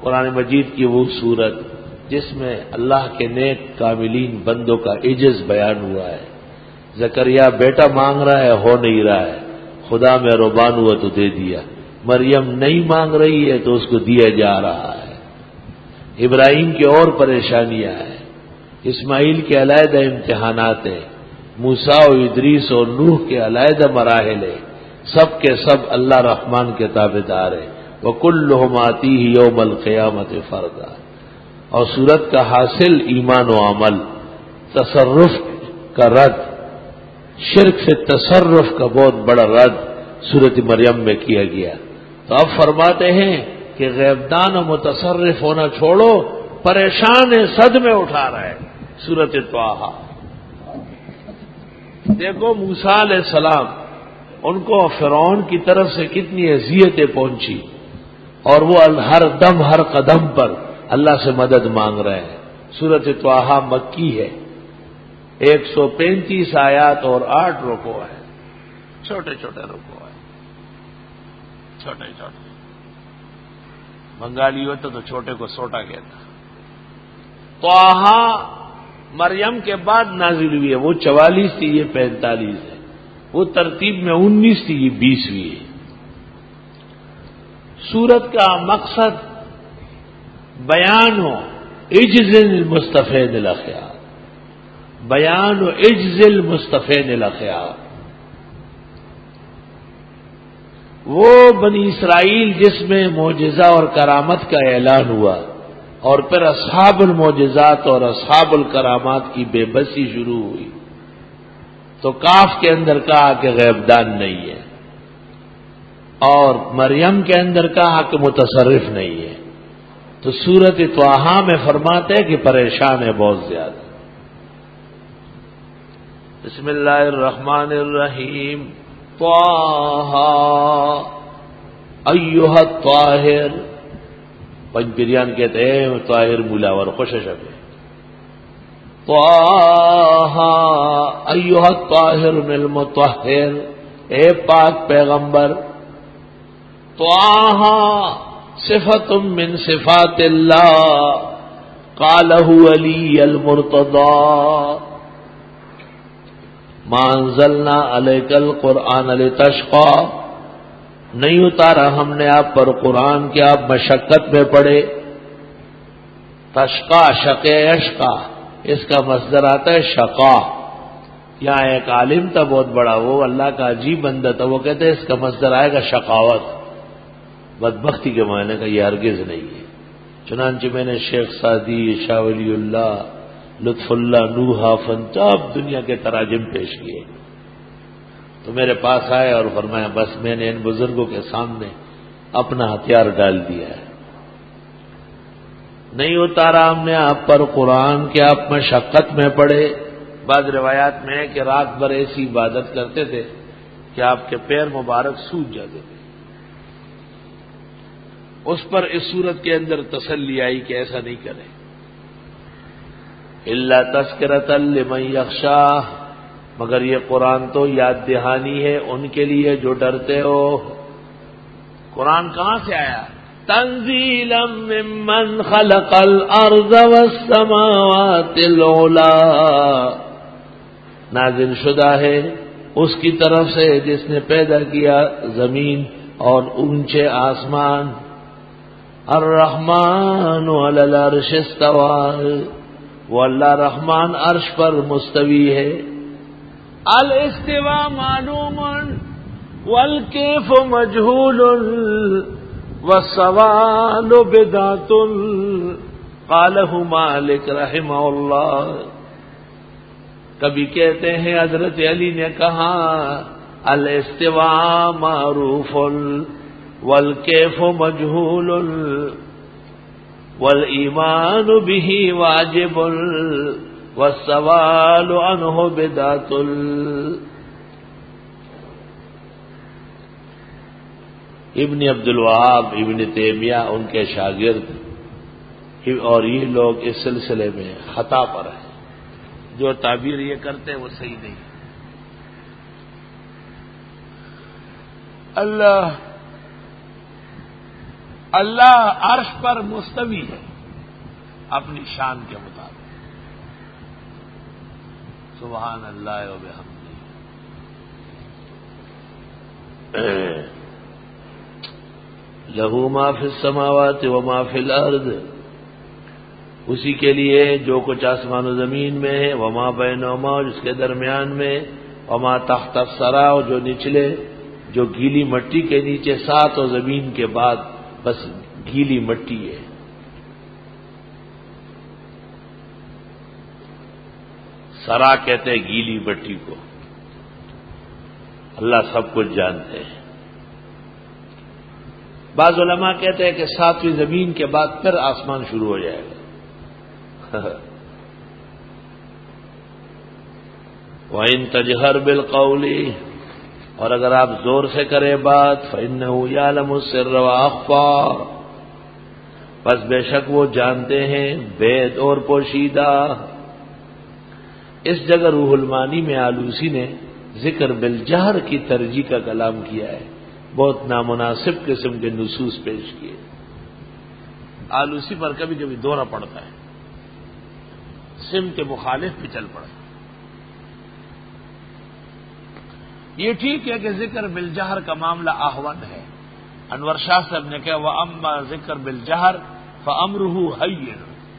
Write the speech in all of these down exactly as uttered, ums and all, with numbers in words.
قرآن مجید کی وہ صورت جس میں اللہ کے نیک کاملین بندوں کا عجز بیان ہوا ہے. زکریا بیٹا مانگ رہا ہے، ہو نہیں رہا ہے، خدا میں ربان ہوا تو دے دیا. مریم نہیں مانگ رہی ہے تو اس کو دیا جا رہا ہے. ابراہیم کی اور پریشانیاں ہیں، اسماعیل کے علیحدہ امتحانات ہیں، موسیٰ و ادریس اور نوح کے علیحدہ مراحل ہیں. سب کے سب اللہ رحمان کے تابعدار ہیں. وَكُلُّهُمْ آتِيهِ يَوْمَ الْقِيَامَةِ فَرْدًا. اور سورت کا حاصل ایمان و عمل، تصرف کا رد، شرک سے تصرف کا بہت بڑا رد سورت مریم میں کیا گیا. تو اب فرماتے ہیں کہ غیبدان و متصرف ہونا چھوڑو، پریشان ہے، صدمے اٹھا رہا ہے. سورت طٰہٰ دیکھو، موسیٰ علیہ السلام ان کو فرعون کی طرف سے کتنی اذیتیں پہنچی، اور وہ ہر دم ہر قدم پر اللہ سے مدد مانگ رہے ہیں. سورت طٰہٰ مکی ہے، ایک سو پینتیس آیات اور آٹھ رکوع ہے. چھوٹے چھوٹے رکوع ہے، چھوٹے چھوٹے. بنگالی ہوتا تو چھوٹے کو سوٹا کہتا. طٰہٰ مریم کے بعد نازل ہوئی ہے، وہ چوالیس تھی، یہ پینتالیس ہے. وہ ترتیب میں انیس تھی، یہ بیسویں ہے. سورت کا مقصد بیان ہو عجز المصطفین الاخیار، بیان و عجز المصطفین الاخیار. وہ بنی اسرائیل جس میں معجزہ اور کرامت کا اعلان ہوا، اور پھر اصحاب المعجزات اور اصحاب الکرامات کی بے بسی شروع ہوئی، تو کاف کے اندر کہا کہ غیبدان نہیں ہے، اور مریم کے اندر کہا کہ متصرف نہیں ہے. تو سورت طٰہٰ میں فرماتے ہیں کہ پریشان ہے بہت زیادہ. بسم اللہ الرحمن الرحیم. طٰہٰ ایھا الطاہر، پنج پیریان کہتے ہیں طاہر ملاور خوش شب. طٰہٰ ایھا الطاہر المطہر، اے پاک پیغمبر. طٰہٰ صفت من صفات اللہ قالہ علی المرتضی. ما انزلنا علیک القرآن لتشقی، نہیں اتارا ہم نے آپ پر قرآن کہ آپ مشقت میں پڑے. تشقا شقے یشقا، اس کا مصدر آتا ہے شقا. یہاں ایک عالم تھا بہت بڑا، وہ اللہ کا عجیب بندہ تھا، وہ کہتے ہیں اس کا مصدر آئے گا شقاوت، بدبختی کے معنی کا. یہ ہرگز نہیں ہے. چنانچہ میں نے شیخ سعدی، شاہ ولی اللہ، لطف اللہ نوحہ، فنتاب دنیا کے تراجم پیش کیے. تو میرے پاس آئے اور فرمایا بس میں نے ان بزرگوں کے سامنے اپنا ہتھیار ڈال دیا ہے. نہیں اتارا ہم نے آپ پر قرآن کہ آپ مشقت میں پڑے. بعض روایات میں ہے کہ رات بھر ایسی عبادت کرتے تھے کہ آپ کے پیر مبارک سوج جاتے تھے. اس پر اس صورت کے اندر تسلی آئی کہ ایسا نہیں کریں. الا تذکرۃ لمن یخشی، مگر یہ قرآن تو یاد دہانی ہے ان کے لیے جو ڈرتے ہو. قرآن کہاں سے آیا؟ تنزیلا ممن خلق الارض والسماوات العلی، نازل شدہ ہے اس کی طرف سے جس نے پیدا کیا زمین اور اونچے آسمان. الرحمن علی العرش استوى، وہ اللہ رحمان عرش پر مستوی ہے. الاستواء معلوم والکیف مجہول والسوال بدعۃ، قالہ مالک رحمہ اللہ. کبھی کہتے ہیں حضرت علی نے کہا الاستواء معروف والکیف مجہول والایمان به واجب والسوال عنہ بدعۃ. ابن عبد الوہاب، ابن تیمیہ ان کے شاگرد، اور یہ لوگ اس سلسلے میں خطا پر ہیں. جو تعبیر یہ کرتے ہیں وہ صحیح نہیں. اللہ اللہ عرش پر مستوی ہے اپنی شان کے مطابق. سبحان اللہ و بحمدہ. لہو ما فی السماوات و ما فی الارض، اسی کے لیے جو کچھ آسمان و زمین میں ہے، وما بینہما، اور اس کے درمیان میں، وما تحت الثری، اور جو نچلے، جو گیلی مٹی کے نیچے، سات اور زمین کے بعد بس گیلی مٹی ہے. سرا کہتے ہیں گیلی مٹی کو. اللہ سب کچھ جانتے ہیں. بعض علماء کہتے ہیں کہ ساتویں زمین کے بعد پھر آسمان شروع ہو جائے گا. وَإِن تَجْهَرْ بِالْقَوْلِ، اور اگر آپ زور سے کریں بات، فَإِنَّهُ يَعْلَمُ السِّرَّ وَأَخْفَى، بس بے شک وہ جانتے ہیں بید اور پوشیدہ. اس جگہ روح المعانی میں آلوسی نے ذکر بالجہر کی ترجیح کا کلام کیا ہے. بہت نامناسب قسم کے نصوص پیش کیے. آلوسی پر کبھی کبھی دورہ پڑتا ہے، سمت کے مخالف بھی چل پڑا. یہ ٹھیک ہے کہ ذکر بالجہر کا معاملہ احوط ہے. انور شاہ صاحب نے کہا وَأَمَّا ذکر بالجہر فَأَمْرُهُ هَيِّنٌ،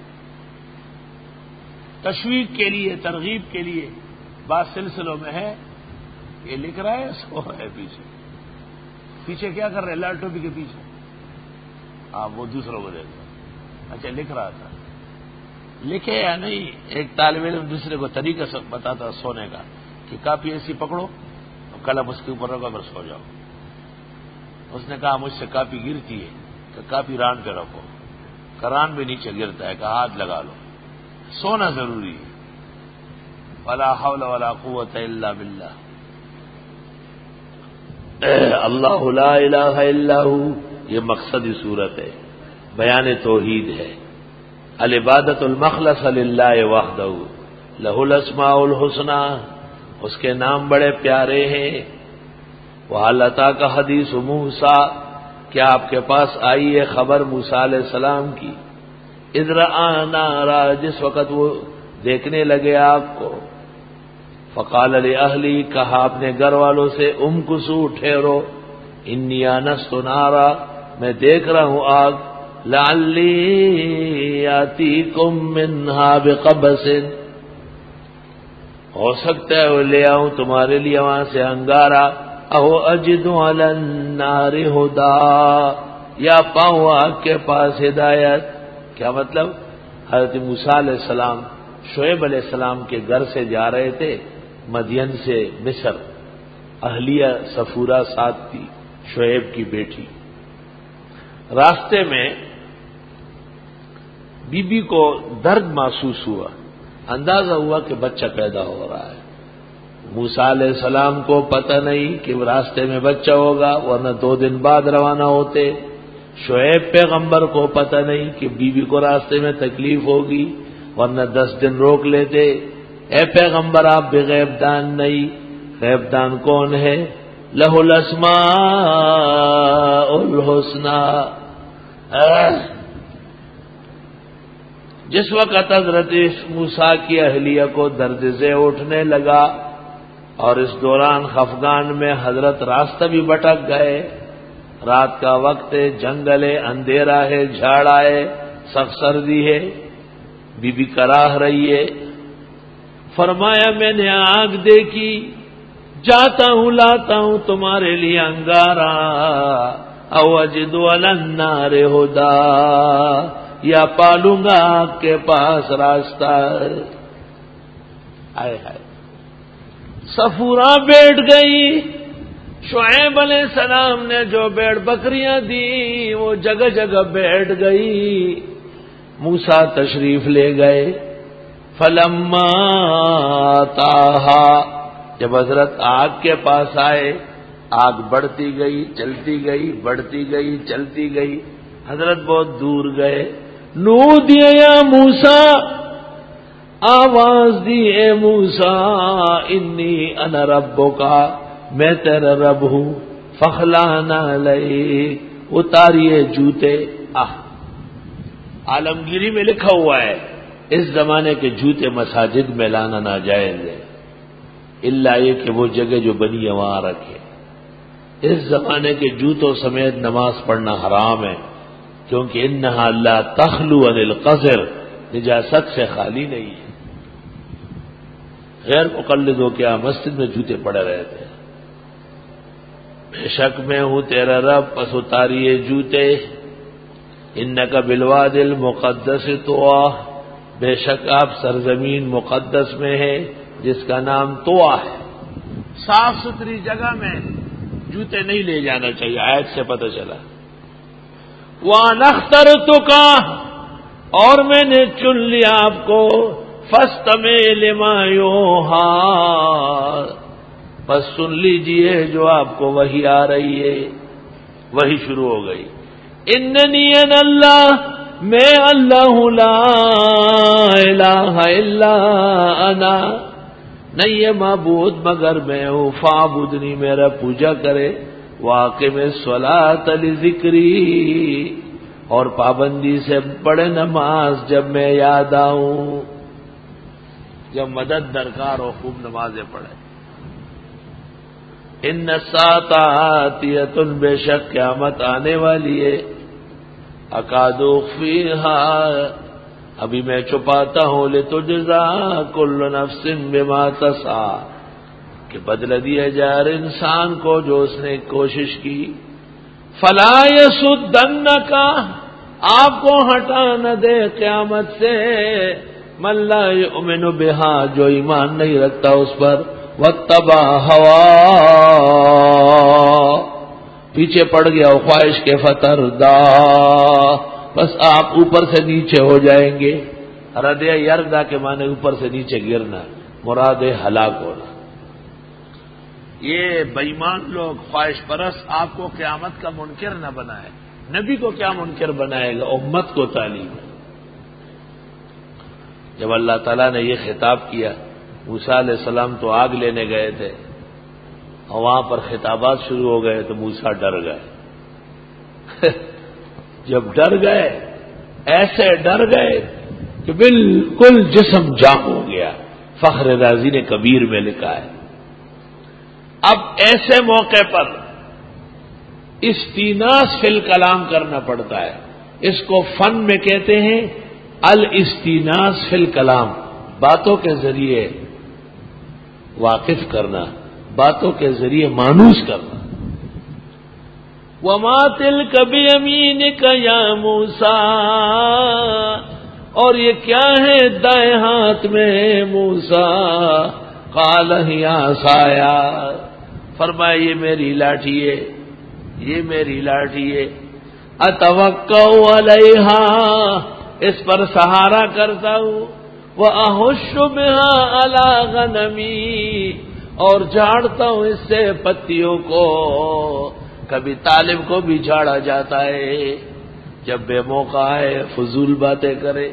تشویق کے لیے، ترغیب کے لیے بعض سلسلوں میں ہے. یہ لکھ رہا ہے، سو ہے پیچھے پیچھے کیا کر رہے؟ لال ٹوپی کے پیچھے. آپ وہ دوسروں کو دیکھ رہے. اچھا لکھ رہا تھا. لکھے یا نہیں، ایک طالب علم دوسرے کو طریقہ بتاتا سونے کا کہ کاپی ایسی پکڑو، قلم اس کے اوپر رکھو، اگر سو جاؤ. اس نے کہا مجھ سے کاپی گرتی ہے، کہ کاپی ران پہ رکھو. کران بھی نیچے گرتا ہے، کہ ہاتھ لگا لو. سونا ضروری ہے. ولا حول ولا قوت الا باللہ. اللہ لا الہ الا ہو، یہ مقصدی صورت ہے، بیان توحید ہے. العبادت المخلص للہ وحدہ، لہ الاسماء الحسنی، اس کے نام بڑے پیارے ہیں. وَهَلْ أَتَاكَ حَدِيثُ مُوسَىٰ، کیا آپ کے پاس آئی ہے خبر موسیٰ علیہ السلام کی؟ اذ رأى نارا، جس وقت وہ دیکھنے لگے آگ کو. فقال لأہلی، کہا اپنے گھر والوں سے، امکثوا، ٹھہرو، انی آنست نارا، میں دیکھ رہا ہوں آگ. لعلی آتیکم منہا بقبس، ہو سکتا ہے وہ لے آؤں تمہارے لیے وہاں سے انگارہ. او اجد علی النار ہدا، یا پاؤں آگ کے پاس ہدایت. کیا مطلب؟ حضرت موسیٰ علیہ السلام شعیب علیہ السلام کے گھر سے جا رہے تھے، مدین سے مصر. اہلیہ صفورہ ساتھ تھی، شعیب کی بیٹی. راستے میں بی بی کو درد محسوس ہوا، اندازہ ہوا کہ بچہ پیدا ہو رہا ہے. موسیٰ علیہ السلام کو پتہ نہیں کہ راستے میں بچہ ہوگا، ورنہ دو دن بعد روانہ ہوتے. شعیب پیغمبر کو پتہ نہیں کہ بی بی کو راستے میں تکلیف ہوگی، ورنہ دس دن روک لیتے. اے پیغمبر آپ بھی غیب دان نہیں. غیب دان کون ہے؟ لہ الاسماء الحسنی. جس وقت حضرت موسیٰ کی اہلیہ کو درد سے اٹھنے لگا، اور اس دوران خفگان میں حضرت راستہ بھی بھٹک گئے. رات کا وقت ہے، جنگل ہے، اندھیرا ہے، جھاڑا ہے، سخت سردی ہے. بی بی کراہ رہی ہے. فرمایا میں نے آگ دیکھی، جاتا ہوں لاتا ہوں تمہارے لیے انگارہ. او اجد علی النار ہدا، یا پالوں گا آگ کے پاس راستہ. آئے ہائے، صفورہ بیٹھ گئی. شعیب علیہ السلام نے جو بیڑ بکریاں دی وہ جگہ جگہ بیٹھ گئی. موسیٰ تشریف لے گئے. فلما تاہا، جب حضرت آگ کے پاس آئے، آگ بڑھتی گئی، چلتی گئی، بڑھتی گئی، چلتی گئی. حضرت بہت دور گئے. نودی یا موسیٰ، آواز دی اے موسیٰ، انی انا ربک، میں تیرا رب ہوں. فخلعنا علیک، اتاریے جوتے. آہ عالمگیری میں لکھا ہوا ہے اس زمانے کے جوتے مساجد میں لانا ناجائز ہے، الا یہ کہ وہ جگہ جو بنی ہے وہاں رکھے. اس زمانے کے جوتوں سمیت نماز پڑھنا حرام ہے، کیونکہ انہا لا تخلو عن القذر، نجاست سے خالی نہیں ہے. غیر مقلد ہو کیا مسجد میں جوتے پڑے رہتے ہیں. بے شک میں ہوں تیرا رب پس اتاریے جوتے. انک بالوادی المقدس طویٰ، بے شک آپ سرزمین مقدس میں ہے جس کا نام طویٰ ہے. صاف ستھری جگہ میں جوتے نہیں لے جانا چاہیے، آیت سے پتہ چلا. وَأَنَا اخْتَرْتُكَ، اور میں نے چن لیا آپ کو، فَاسْتَمِعْ لِمَا يُوحَىٰ، بس سن لیجئے جو آپ کو وحی آ رہی ہے. وحی شروع ہو گئی. اننی انا اللہ، میں اللہ لا الہ الا انا، نہیں ہے معبود مگر میں ہوں. فاعبدنی، میرا پوجا کرے. واقم الصلاۃ لذکری، اور پابندی سے پڑھے نماز جب میں یاد آؤں، جب مدد درکار ہو خوب نمازیں پڑھے. ان الساعۃ آتیۃ، بے شک قیامت آنے والی ہے. اکاد اخفیہا، ابھی میں چھپاتا ہوں. لتجزا کل نفس بما تسعی، کہ بدلہ دیا جائے ہر انسان کو جو اس نے کوشش کی. فلا یصدنک، آپ کو ہٹا نہ دے قیامت سے. من لا یؤمن بہا، جو ایمان نہیں رکھتا اس پر. واتبع ہوا، پیچھے پڑ گیا خواہش کے. فتردا، بس آپ اوپر سے نیچے ہو جائیں گے. ردیا یردا کے معنی اوپر سے نیچے گرنا، مراد ہلاک ہونا. یہ بےایمان لوگ خواہش پرست آپ کو قیامت کا منکر نہ بنائے. نبی کو کیا منکر بنائے گا، امت کو تعلیم. جب اللہ تعالیٰ نے یہ خطاب کیا، موسیٰ علیہ السلام تو آگ لینے گئے تھے اور وہاں پر خطابات شروع ہو گئے تو موسیٰ ڈر گئے. جب ڈر گئے ایسے ڈر گئے کہ بالکل جسم جام ہو گیا. فخر رازی نے کبیر میں لکھا ہے. اب ایسے موقع پر استیناس فی الکلام کرنا پڑتا ہے. اس کو فن میں کہتے ہیں الاستیناس فی الکلام، باتوں کے ذریعے واقف کرنا، باتوں کے ذریعے مانوس کرنا. وما تلک بیمینک یا موسیٰ، اور یہ کیا ہے دائیں ہاتھ میں موسیٰ. قال ہی عصایا، فرمایا یہ میری لاٹھی ہے، یہ میری لاٹھی ہے. اتوکا علیہا، اس پر سہارا کرتا ہوں. وَأَحُشُّ بِهَا عَلَىٰ غَنَمِي، اور جھاڑتا ہوں اس سے پتیوں کو. کبھی طالب کو بھی جھاڑا جاتا ہے جب بے موقع ہے فضول باتیں کرے.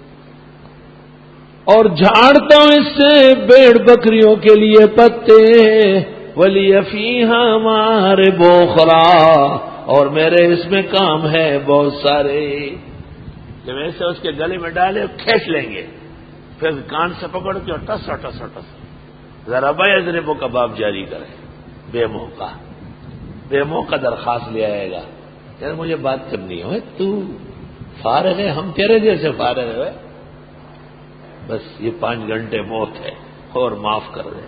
اور جھاڑتا ہوں اس سے بیڑ بکریوں کے لیے پتے. وَلِيَ فِيهَا مَآرِبُ أُخْرَىٰ، اور میرے اس میں کام ہے بہت سارے. جب ایسے اس کے گلے میں ڈالے کھینچ لیں گے، پھر کان سے پکڑ کے اور ٹس ٹس ٹس ذرا بھائی کا باب جاری کرے. بے موقع بے موقع درخواست لے آئے گا. یار مجھے بات کرنی ہے، تو فارغ ہے، ہم تیرے جیسے فارغ ہے، بس یہ پانچ گھنٹے موت ہے اور معاف کر دے.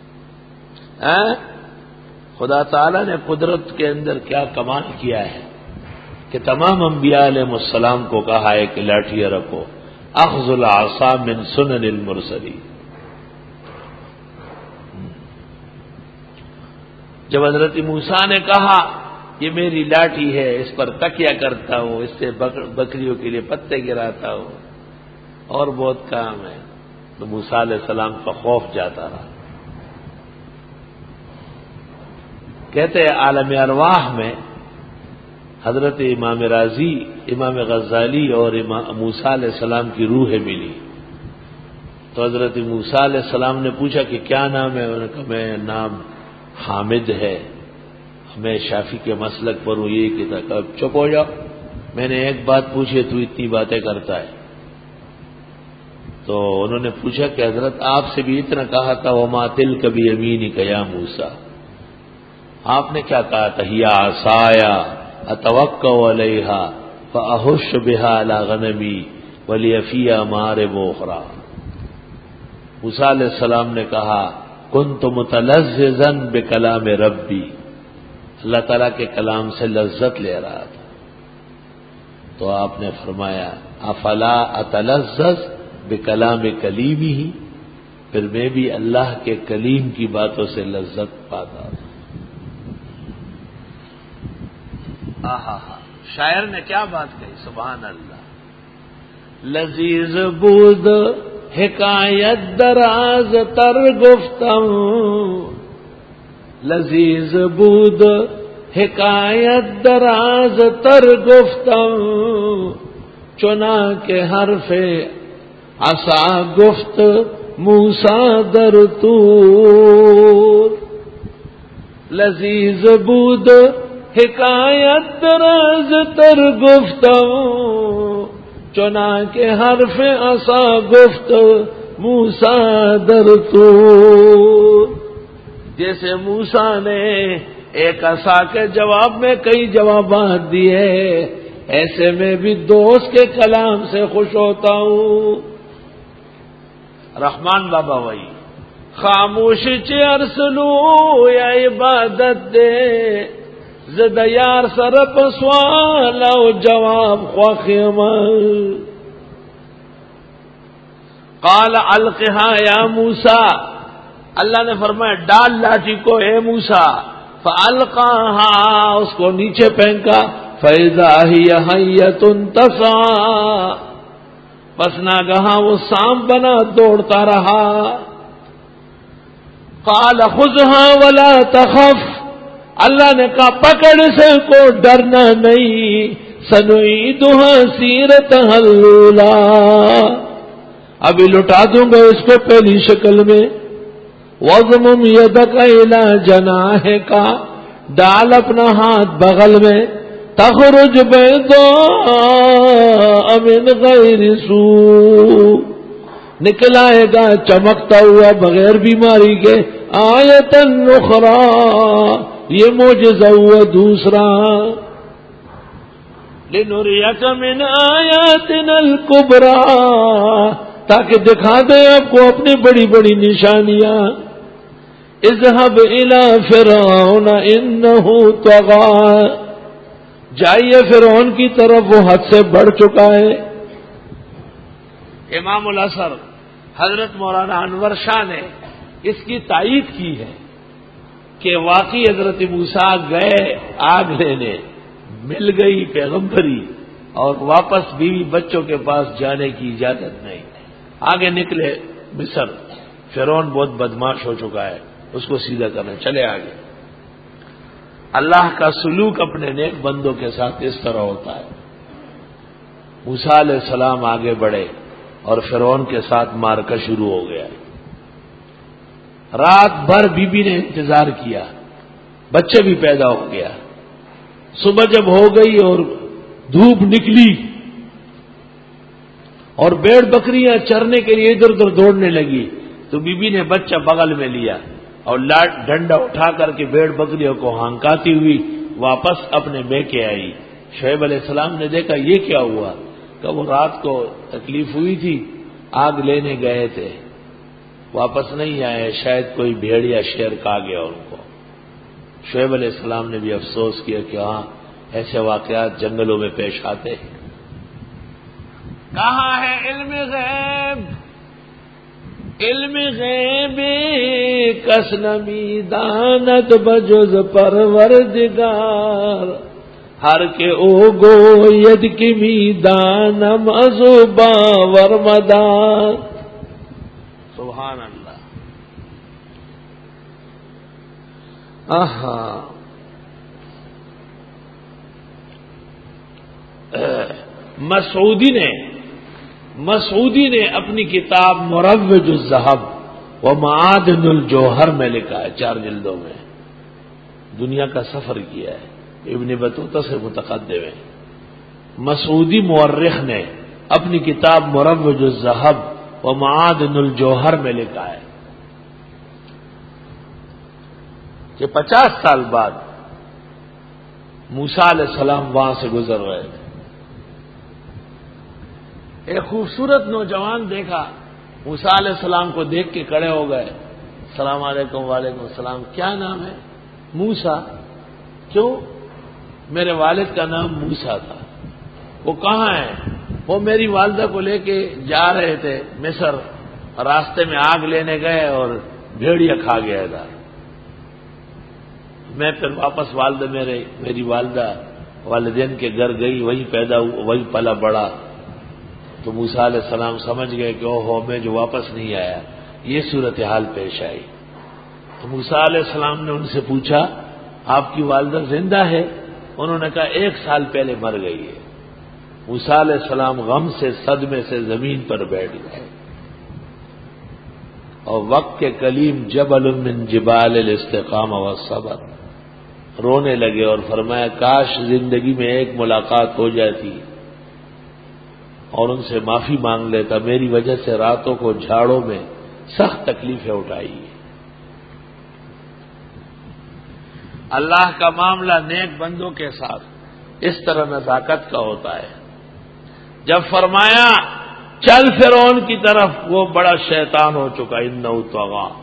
خدا تعالیٰ نے قدرت کے اندر کیا کمال کیا ہے کہ تمام انبیاء علیہ السلام کو کہا ہے کہ لاٹھیاں رکھو. اخذ العصا من سنن المرسلین. جب حضرت موسیٰ نے کہا یہ میری لاٹھی ہے، اس پر تکیہ کرتا ہوں، اس سے بکریوں کے لیے پتے گراتا ہوں اور بہت کام ہے، تو موسیٰ علیہ السلام کا خوف جاتا رہا. کہتے ہیں عالم ارواح میں حضرت امام راضی، امام غزالی اور موسیٰ علیہ السلام کی روحیں ملی. تو حضرت موسیٰ علیہ السلام نے پوچھا کہ کیا نام ہے؟ انہوں نے کہا میں نام حامد ہے. میں شافعی کے مسلک پر ہوں، یہ کہ تھا چپ ہو جاؤ، میں نے ایک بات پوچھی تو اتنی باتیں کرتا ہے۔ تو انہوں نے پوچھا کہ حضرت آپ سے بھی اتنا کہا تھا وما تلک بیمینک یا موسیٰ، آپ نے کیا کہا تھا؟ ہی عصایا اتوکا علیہا فاحش بہا علی غنمی ولی فیہا مآرب اخری۔ موسیٰ علیہ السلام نے کہا کنت متلذذا بکلام ربی، اللہ تعالیٰ کے کلام سے لذت لے رہا تھا۔ تو آپ نے فرمایا افلا اتلذذ بکلام کلیمی، پھر میں بھی اللہ کے کلیم کی باتوں سے لذت پاتا تھا۔ آہا ہا، شاعر نے کیا بات کہی، سبحان اللہ۔ لذیذ بود حکایت دراز تر گفتم، لذیذ بود حکایت دراز تر گفتم، چنا کے حرف عصا گفت موسیٰ در طور، لذیذ بود حکایت دراز تر گفتم، چنا کے حرف عصا گفت موسیٰ در طور۔ جیسے موسیٰ نے ایک عصا کے جواب میں کئی جوابات دیے، ایسے میں بھی دوست کے کلام سے خوش ہوتا ہوں۔ رحمان بابا وہی خاموش چی ارسلو یا عبادت دے، زد یار سرپ سوال او جواب خوخیمل، قال القہا یا موسیٰ، اللہ نے فرمایا ڈال لاٹھی کو اے موسیٰ، فالقاها، اس کو نیچے پھینکا، فاذا ہی حیۃ تسعی، پس ناگہاں وہ سانپ بنا دوڑتا رہا۔ قال خذها ولا تخف، اللہ نے کہا پکڑ سے کو ڈرنا نہیں، سنعیدها سیرتها الاولی، ابھی لٹا دوں گا اس کو پہلی شکل میں۔ وَضْمُمْ يَدَكَ إِلَى جَنَاحِكَ، ڈال اپنا ہاتھ بغل میں، تخرج بيضاء من غیر سوء، نکل آئے گا چمکتا ہوا بغیر بیماری کے، آیۃ اخری، یہ معجزہ ہوا دوسرا، لنریک من آیاتنا الکبریٰ، تاکہ دکھا دیں آپ کو اپنی بڑی بڑی نشانیاں۔ اذهب الى فرعون انه طغى، جائیے فرعون کی طرف، وہ حد سے بڑھ چکا ہے۔ امام الاثر حضرت مولانا انور شاہ نے اس کی تائید کی ہے کہ واقعی حضرت موسیٰ گئے آگ لینے، مل گئی پیغمبری، اور واپس بیوی بچوں کے پاس جانے کی اجازت نہیں، آگے نکلے مصر، فرعون بہت بدماش ہو چکا ہے، اس کو سیدھا کرنا، چلے آگے۔ اللہ کا سلوک اپنے نیک بندوں کے ساتھ اس طرح ہوتا ہے۔ موسیٰ علیہ السلام آگے بڑھے اور فرعون کے ساتھ معرکہ شروع ہو گیا۔ رات بھر بی بی نے انتظار کیا، بچے بھی پیدا ہو گیا۔ صبح جب ہو گئی اور دھوپ نکلی اور بیڑ بکریاں چرنے کے لیے ادھر ادھر دوڑنے لگی، تو بی بی نے بچہ بغل میں لیا اور لاٹ ڈنڈا اٹھا کر کے بیڑ بکریوں کو ہانکاتی ہوئی واپس اپنے میکے آئی۔ شعیب علیہ السلام نے دیکھا یہ کیا ہوا، کہ وہ رات کو تکلیف ہوئی تھی، آگ لینے گئے تھے، واپس نہیں آئے، شاید کوئی بھیڑ یا شیر کھا گیا ان کو۔ شعیب علیہ السلام نے بھی افسوس کیا کہ ہاں ایسے واقعات جنگلوں میں پیش آتے ہیں۔ کہاں ہے علم غیب، علم غیب کس نمی دانت بجز پروردگار، ہر کے او گو ید کی می دانم ازو باور مدار۔ سبحان اللہ۔ آہا، مسعودی نے مسعودی نے اپنی کتاب مروج الذہب و معادن الجوہر میں لکھا ہے، چار جلدوں میں، دنیا کا سفر کیا ہے، ابن بطوطہ سے متقدم ہے۔ مسعودی مورخ نے اپنی کتاب مروج الذہب و معادن الجوہر میں لکھا ہے کہ پچاس سال بعد موسیٰ علیہ السلام وہاں سے گزر رہے تھے۔ ایک خوبصورت نوجوان دیکھا، موسیٰ علیہ السلام کو دیکھ کے کھڑے ہو گئے، السلام علیکم، وعلیکم السلام، کیا نام ہے؟ موسیٰ۔ کیوں؟ میرے والد کا نام موسیٰ تھا۔ وہ کہاں ہے؟ وہ میری والدہ کو لے کے جا رہے تھے مصر، راستے میں آگ لینے گئے اور بھیڑیا کھا گیا تھا۔ میں پھر واپس والدہ میرے میری والدہ والدین کے گھر گئی، وہی پیدا وہی پلا بڑا۔ تو موسیٰ علیہ السلام سمجھ گئے کہ او ہو میں جو واپس نہیں آیا، یہ صورتحال پیش آئی۔ تو موسیٰ علیہ السلام نے ان سے پوچھا آپ کی والدہ زندہ ہے؟ انہوں نے کہا ایک سال پہلے مر گئی ہے۔ موسیٰ علیہ السلام غم سے صدمے سے زمین پر بیٹھ گئے، اور وقت کے کلیم جبل من جبال الاستقامہ والصبر رونے لگے اور فرمایا کاش زندگی میں ایک ملاقات ہو جاتی اور ان سے معافی مانگ لیتا، میری وجہ سے راتوں کو جھاڑوں میں سخت تکلیفیں اٹھائی۔ اللہ کا معاملہ نیک بندوں کے ساتھ اس طرح نزاکت کا ہوتا ہے۔ جب فرمایا چل فرعون کی طرف، وہ بڑا شیطان ہو چکا، انہ طغی،